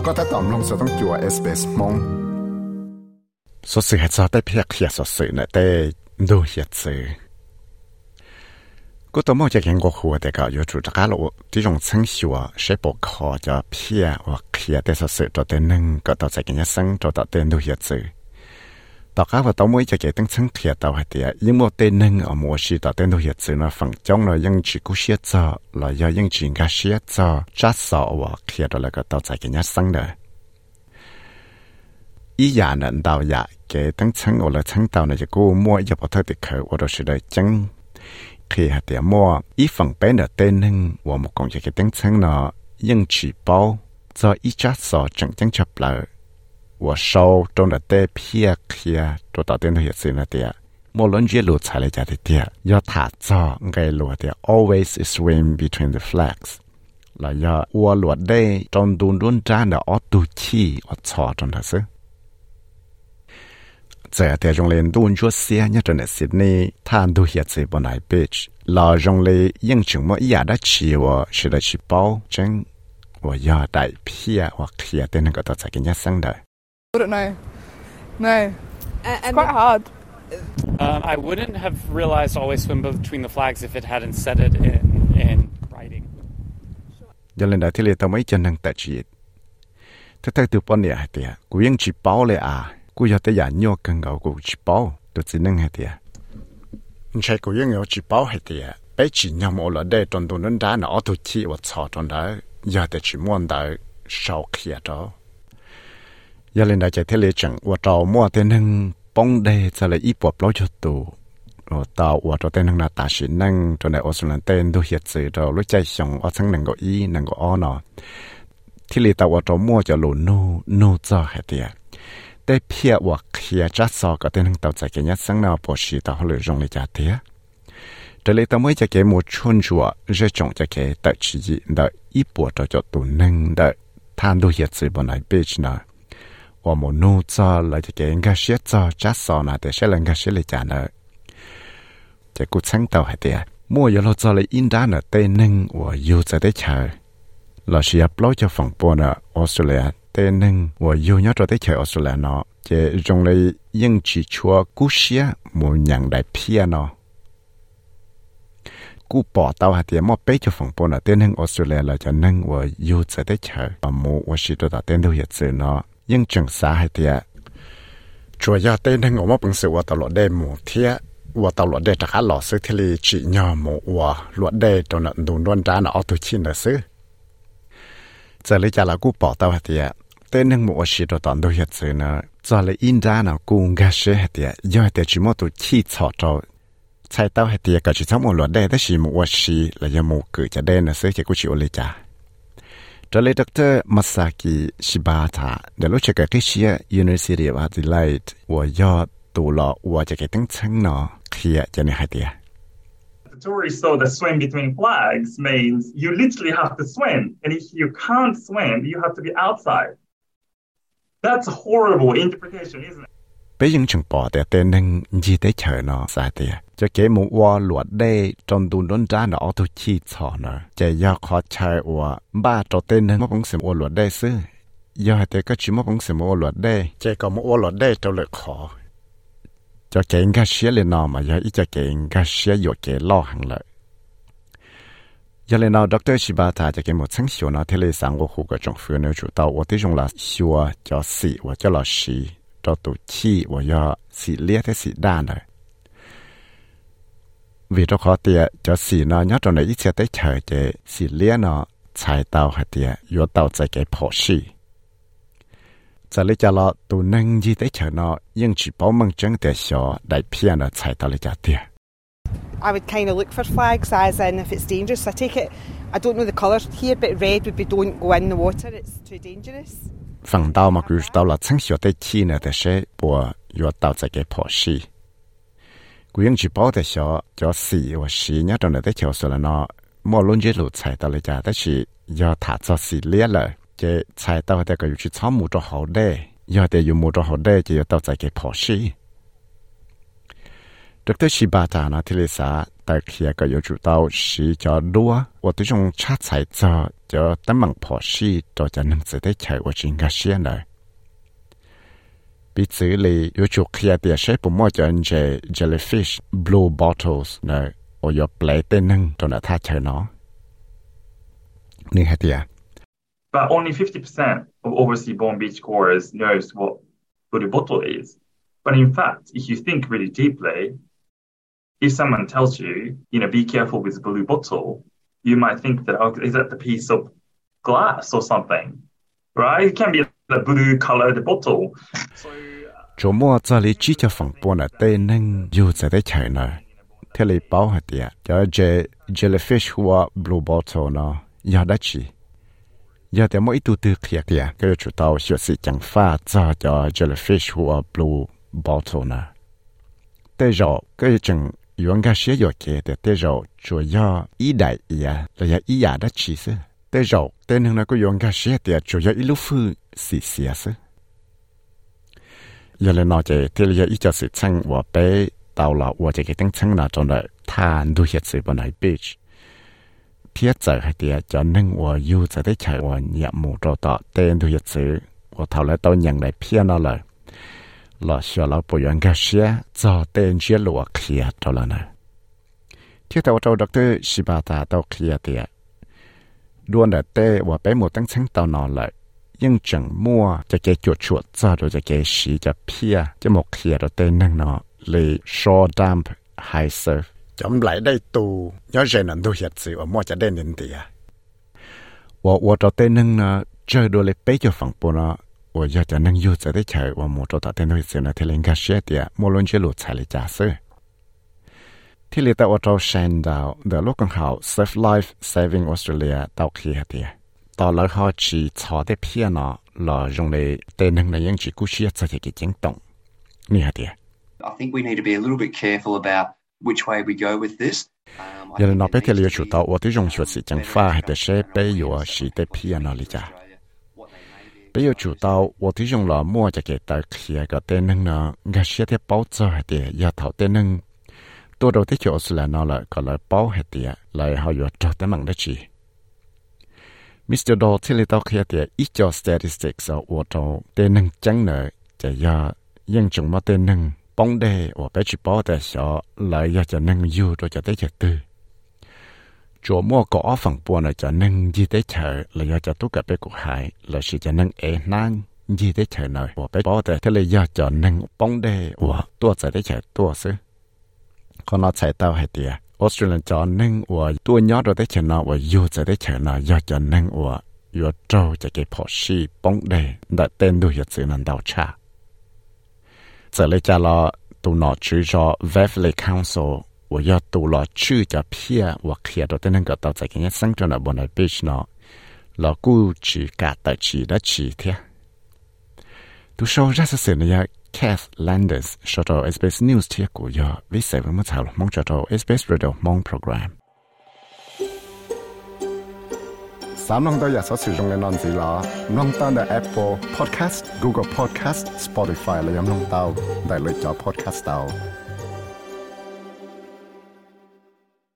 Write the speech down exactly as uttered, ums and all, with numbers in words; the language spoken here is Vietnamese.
ก็ถ้าตอมลงสต้องจัว เอส บี เอส มองสดสื่อให้ซอได้เพียกเขียสดสื่อเนี่ยได้ดูเหียดสื่อก็ตัวมองจะเห็นก็หัวแต่ก็อยู่จุดตะการเราที่ตรงชั้นชัวใช้ปกคอจะเพียว่าเขียได้สดสื่อตัวเต็นหนึ่งก็ต่อจากนี้ซึ่งตัวต่อเต็นดูเหียดสื่อต่อการว่าตัวมวยจะเกิดตั้งชั้นเขียตัวให้เดียยิ่งโมเต็นหนึ่งเอาโมชีต่อเต็นดูเหียดสื่อนะฝั่งจ้องเรายังจีกุเชียจ่อเรายังจีกาเชียจ่อจัดสอว่าเขียตัวแล้วก็ต่อจากนี้ซึ่งเด้ออีอย่างนั้นดาวอยากเกิดตั้งชั้นเอาละชั้นดาวเนี่ยจะกู้มั่วอย่าพอเธอติดเขาว่าเราจะได้จังkhi hạt tiền mua ít phần bé nợ tên nâng và một con cái tiếng sáng nọ nhưng chỉ bao do ít chát sọ chẳng chẳng chập lại và sau trong nợ tên phía kia tôi tạo tên hiện sự nợ tiền một lần chia lụt chạy lại trả tiền do thả cho cái lụt tiền always swim between the flags là do ua lụt đây trong đun đun ra nợ ở tu chi ở chọ trong đó chứ giờ thì trong lên đun chúa xe nhất trong Sydney than du hiện sự bên này beach là trong lên những chuyện mà ý đã chịu sẽ là chỉ bao chân và giờ đại phía hoặc kia tên cái đó sẽ cái nhất sáng đời. I don't know. No. It's quite hard. Um, I wouldn't have realized always swim between the flags if it hadn't said it in in writing. Giờ lên đại thì lên tao mấy chân năng tại chỉ. Thế theo từ bên này thì cũng những chỉ baoเลยà. Cú giờ tới giờ nhau cần gạo của chỉ bao, tôi chỉ nâng hết tiệt. Chạy của những người chỉ bao hết tiệt. Bây chỉ nhau một lần đây trong tuần đến đã nó tôi chỉ và chọn trong đó, giờ thì chỉ muốn đợi sau khi đó. Giờ lên đây chạy thế lệ chẳng và tàu mua tên nâng bông đây sẽ là ít bọt lối cho tù. Và tàu và tàu tên nâng là ta chỉ nâng trong này ở số lần tên tôi hiện sự rồi lúc chạy xong ở sang nâng gọi y nâng gọi o nọ. Thế lệ tàu và tàu mua cho lù nô nô cho hết tiệt. Để phía hoặc kia chắc so có tên tàu chạy cái nhất sáng nào bỏ xí tàu lựa rong lấy trả thế. Để lấy tàu mới chạy cái một chuôn chùa rồi trồng chạy cái tại chỉ gì đợi ít bộ cho cho tụ nâng đợi than đôi hiện sự bọn này beach nè. Và một nô cho lại chạy cái ngã xế cho chắc so nè để sẽ là ngã xế lấy trả nè. Chạy cú sáng tàu hay thế. Mua giờ lo cho lấy in đá nè tên nâng và yêu cho tới chờ. Là sẽ upload cho phòng bộ nè Australia. Tên nâng và yêu nhớ cho tới chơi Australia nó chế trong lấy những chỉ chua cú xía một nhận đại phía nó cú bỏ tàu hạt tiền mà bé cho phòng bộ là tên nâng Australia là cho nâng và yêu cho tới chơi và một và sĩ tôi đã tên đâu hiện sự nó những trường xã hạt tiền chúa gia tên nâng ở một bằng sự và tàu lọt đê một thiết và tàu lọt đê trả lọt sự thì chỉ nhờ một và lọt đê trong nợ đồn đoan trả nó ở tuổi chín là sự giờ lấy trả là cú bỏ tàu hạt tiền tên nâng một sĩ đồ tận đồ hiện sự nữa cho lấy in ra nào cùng gà sữa hết tiệt do tiệt chỉ một tổ chi chọ trâu sai tao hết tiệt cả chỉ sống một luật đây đó chỉ một sĩ là do một cử cho đây là sẽ chỉ có chịu lấy trả cho lấy doctor Masaki Shibata để lúc chơi cái xia University of Adelaide và do tụ lọ và chơi cái tiếng chân nó kia cho nên hết tiệt. The tourists saw the swim between flags means you literally have to swim, and if you can't swim, you have to be outside. That's a horrible interpretation, isn't it? Bây giờ chúng bỏ để tên nâng gì tới chờ nó sai tiệt. Cho cái một hoa luật đây trong đồn đồn ra nó tôi chi chọn nó. Chỉ do khó chơi và ba cho tên nâng một bóng xem hoa luật đây xứ. Do thì có chỉ một bóng xem hoa luật đây. Chỉ có một hoa luật đây trong lực khó. Cho cái ngã xía lên nó mà do ít cho cái ngã xía dụ cái lo hàng lợi. Giờ lên nào doctor Shibata cho cái một sáng sửa nó thế là sáng của khu của trong phía nơi chủ tàu và tới trong là sửa cho xị và cho là xị cho tổ chi và do xị lia thế xị đa này vì nó khó tiệt cho xị nó nhớ trong này ít xe tới chờ để xị lia nó chạy tàu hay tiệt vô tàu chạy cái phổ xị giờ lấy cho nó tụ nâng gì tới chờ nó nhưng chỉ bảo mong chân để sửa đại phía nó chạy tàu lấy cho tiệt. I would kind of look for flags as in if it's dangerous. I take it, I don't know the colours here, but red would be don't go in the water, it's too dangerous. Phần tàu mà cứ tàu là sáng sửa tới chi nữa để sẽ bỏ vô tàu chạy cái phổ xì. Quyên chỉ bảo để sửa cho xì và xì nhớ trong này tới chiều sửa là nó mua luôn dễ lụt chạy tàu lấy trả tới chỉ do thả cho xì lia lại. Cái chạy tàu để có chỉ chọn một chỗ hậu đây, do để dùng một chỗ hậu đây chỉ tàu chạy cái phổ xì. Doctor Shibata นะที่เลสา tại khi có yêu chủ tàu xí cho đua và tôi dùng chat chạy cho cho tấm bằng phỏ xí cho cho nên sẽ thấy chạy và chính cái xí này bị xử lý yêu chủ khi thì sẽ bộ mua cho anh chế jellyfish blue bottles này và yêu play tên nâng cho nó thay chạy nó nên hết tiệt. But only fifty percent of overseas-born beachgoers knows what blue bottle is. But in fact, if you think really deeply, if someone tells you, you know, be careful with the blue bottle, you might think that, oh, is that the piece of glass or something, right? It can be the blue-colored bottle. So, chỗ mua cho lý trí cho phòng buôn ở tây nâng dù sẽ thấy chạy này. Thế lý bảo hạt tiệt, cho jellyfish hoặc blue bottle nó, do đó chỉ. Giờ thì mỗi tu tư kia kìa, cái chủ tàu sẽ sự chẳng pha cho cho jellyfish hoặc blue bottle nè. Thế rồi cái chừng yuan cái sẽ rồi kia để thế rồi chủ yếu ý đại ý là ya ý ya đó chỉ sự. Thế rồi thế nên là cái yuan cái sẽ để chủ yếu ý lúc phu xì xì sự. Giờ là nói về thế là ý cho sự chăng và bé tàu là và cái cái tiếng chăng là trong đấy than đuôi hiện sự bên này beach. Thiết giờ hay thì cho nên và yêu sẽ thấy chạy và nhập một trò tọ tên đuôi hiện sự và thảo lại tôi nhận lại phía nó lại. Là sợ là bộ dạng cái xe cho tên chia lụa kia cho là này. Thiết tàu tàu doctor Shibata tàu kia thì luôn là tê và bé một tăng sáng tàu nó lại nhưng chẳng mua cho cái chuột chuột cho rồi cho cái xí cho pia cho một kia rồi tên năng nó lấy shore damp high surf chấm lại đây tù nhớ rồi nằm đôi hiện sự ở mua cho đến đến thì à. Và và cho tên năng nó chơi đôi lấy bé cho phòng bộ nó我要在能有在的菜，我莫做到等到时呢，他应该写的，莫论这路菜的假设。ที่เหลือแต่ว่าเราเซ็นดาวเดี๋ยวลูกของเขา Surf Life Saving Australia ดาวขี้เดียตอนแล้วเขาจีชอได้เพี้ยนอ่ะเรา用嚟เต้นหนึ่งในยังจีกู้ชีพจะที่จิงตงนี่เดีย I think we need to be a little bit careful about which way we go with this. ยังนอไปที่เหลือชุดตัวว่าที่用学习จังฟ้าให้แต่เช่ไปอยู่อ่ะสีได้เพี้ยนอ่ะลิจ้าbây giờ chủ tàu, tôi thì dùng là mua cho cái tài kia cái tên nâng nó, cái xe thì bảo cho hết đi, giờ thảo tên nâng, tôi đầu tiên chỗ là nó là cái là bảo hết đi, lại họ vừa cho tên bằng đó chỉ. mít tơ Doll thì lấy tàu kia thì ít cho statistics ở ô tô tên nâng chẳng nữa, chỉ giờ nhưng chúng mà tên nâng bóng đề, và bé chỉ bảo để cho lại giờ cho nâng yêu rồi cho tới giờ tư. Chỗ mua có phần buồn là cho nên gì tới chờ là do cho tất cả bé của hải là sự cho nên e nan gì tới chờ này và bé bỏ tới thế là do cho nên bóng đề và tua chạy tới chờ tua xứ còn nó chạy tàu hay tiệt Australia cho nên và tua nhớ rồi tới chờ nó và yêu chạy tới chờ nó do cho nên và yêu trâu cho cái phò xì bóng đề đã tên đuôi hiện sự nên đào cha giờ lấy cho nó tụi nó chỉ cho Beverley Council我要读了去着片，我看到的那个到这个生长的本来必须呢，老古只干的只的只天。都说这是谁呢？呀 ，Kath Landers 说到 S B S News 贴过呀，为什么炒了忙着到 S B S Radio 忙 program。三弄到也所使用的软件啦，弄到的 Apple Podcast、Google Podcast、Spotify 嚟咁弄到，大類咗 Podcast 到。